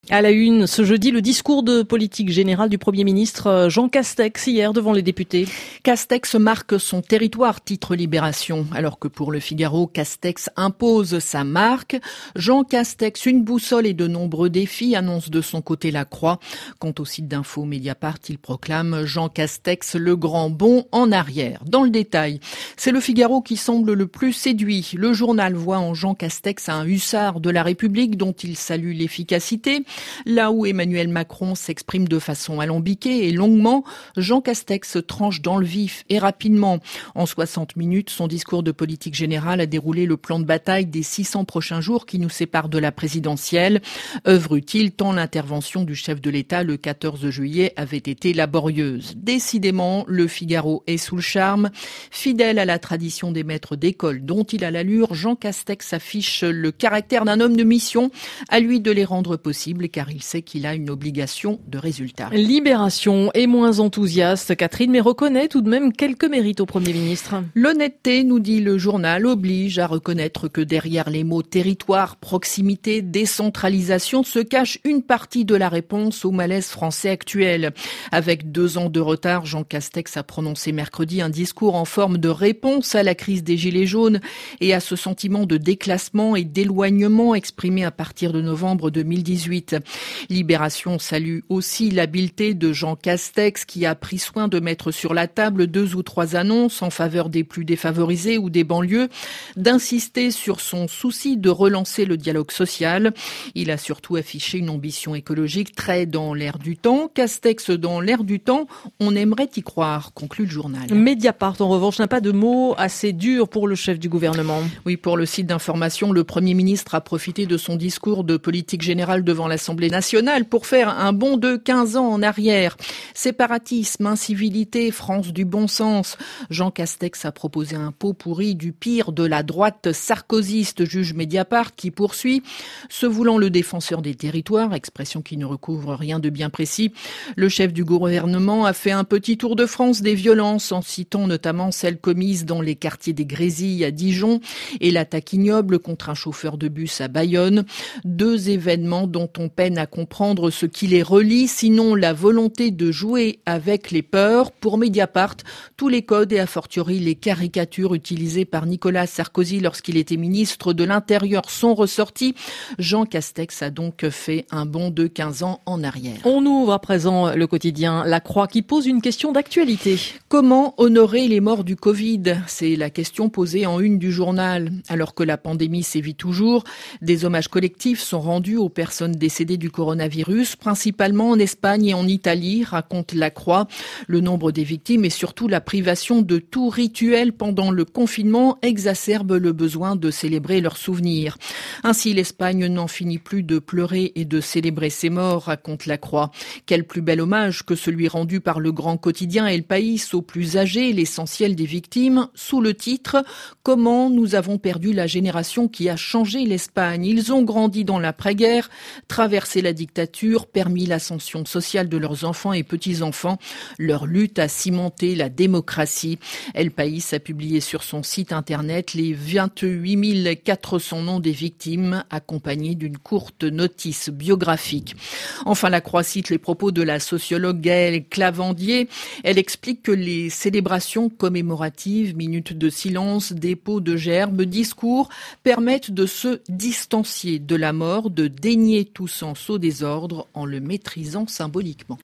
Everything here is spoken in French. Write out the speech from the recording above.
À la une, ce jeudi, le discours de politique générale du Premier ministre Jean Castex hier devant les députés. Castex marque son territoire, titre Libération. Alors que pour Le Figaro, Castex impose sa marque. Jean Castex, une boussole et de nombreux défis, annonce de son côté La Croix. Quant au site d'info Mediapart, il proclame Jean Castex le grand bond en arrière. Dans le détail, c'est Le Figaro qui semble le plus séduit. Le journal voit en Jean Castex un hussard de la République dont il salue l'efficacité. Là où Emmanuel Macron s'exprime de façon alambiquée et longuement, Jean Castex tranche dans le vif et rapidement. En 60 minutes, son discours de politique générale a déroulé le plan de bataille des 600 prochains jours qui nous séparent de la présidentielle. Œuvre utile tant l'intervention du chef de l'État le 14 juillet avait été laborieuse. Décidément, Le Figaro est sous le charme. Fidèle à la tradition des maîtres d'école dont il a l'allure, Jean Castex affiche le caractère d'un homme de mission. À lui de les rendre possibles car il sait qu'il a une obligation de résultat. Libération est moins enthousiaste, Catherine, mais reconnaît tout de même quelques mérites au Premier ministre. L'honnêteté, nous dit le journal, oblige à reconnaître que derrière les mots territoire, proximité, décentralisation se cache une partie de la réponse au malaise français actuel. Avec 2 ans de retard, Jean Castex a prononcé mercredi un discours en forme de réponse à la crise des Gilets jaunes et à ce sentiment de déclassement et d'éloignement exprimé à partir de novembre 2018. Libération salue aussi l'habileté de Jean Castex qui a pris soin de mettre sur la table 2 ou 3 annonces en faveur des plus défavorisés ou des banlieues, d'insister sur son souci de relancer le dialogue social. Il a surtout affiché une ambition écologique très dans l'air du temps. Castex dans l'air du temps, on aimerait y croire, conclut le journal. Mediapart, en revanche, n'a pas de mots assez durs pour le chef du gouvernement. Oui, pour le site d'information, le Premier ministre a profité de son discours de politique générale devant l'Assemblée nationale pour faire un bond de 15 ans en arrière. Séparatisme, incivilité, France du bon sens. Jean Castex a proposé un pot pourri du pire de la droite sarkozyste, juge Mediapart, qui poursuit. Se voulant le défenseur des territoires, expression qui ne recouvre rien de bien précis, le chef du gouvernement a fait un petit tour de France des violences en citant notamment celles commises dans les quartiers des Grésilles à Dijon et l'attaque ignoble contre un chauffeur de bus à Bayonne. 2 événements dont on peine à comprendre ce qui les relie, sinon la volonté de jouer avec les peurs. Pour Mediapart, tous les codes et a fortiori les caricatures utilisées par Nicolas Sarkozy lorsqu'il était ministre de l'Intérieur sont ressortis. Jean Castex a donc fait un bond de 15 ans en arrière. On ouvre à présent le quotidien La Croix qui pose une question d'actualité. Comment honorer les morts du Covid ? C'est la question posée en une du journal. Alors que la pandémie sévit toujours, des hommages collectifs sont rendus aux personnes décédées du coronavirus, principalement en Espagne et en Italie, raconte La Croix. Le nombre des victimes et surtout la privation de tout rituel pendant le confinement exacerbe le besoin de célébrer leurs souvenirs. Ainsi, l'Espagne n'en finit plus de pleurer et de célébrer ses morts, raconte La Croix. Quel plus bel hommage que celui rendu par le grand quotidien El País aux plus âgés, l'essentiel des victimes, sous le titre « Comment nous avons perdu la génération qui a changé l'Espagne ». Ils ont grandi dans l'après-guerre, traversé la dictature, permis l'ascension sociale de leurs enfants et petits-enfants. Leur lutte a cimenté la démocratie. El País a publié sur son site internet les 28 400 noms des victimes, accompagnés d'une courte notice biographique. Enfin, La Croix cite les propos de la sociologue Gaëlle Clavandier. Elle explique que les célébrations commémoratives, minutes de silence, dépôts de gerbes, discours, permettent de se distancier de la mort, de dénier tout sens au désordre en le maîtrisant symboliquement.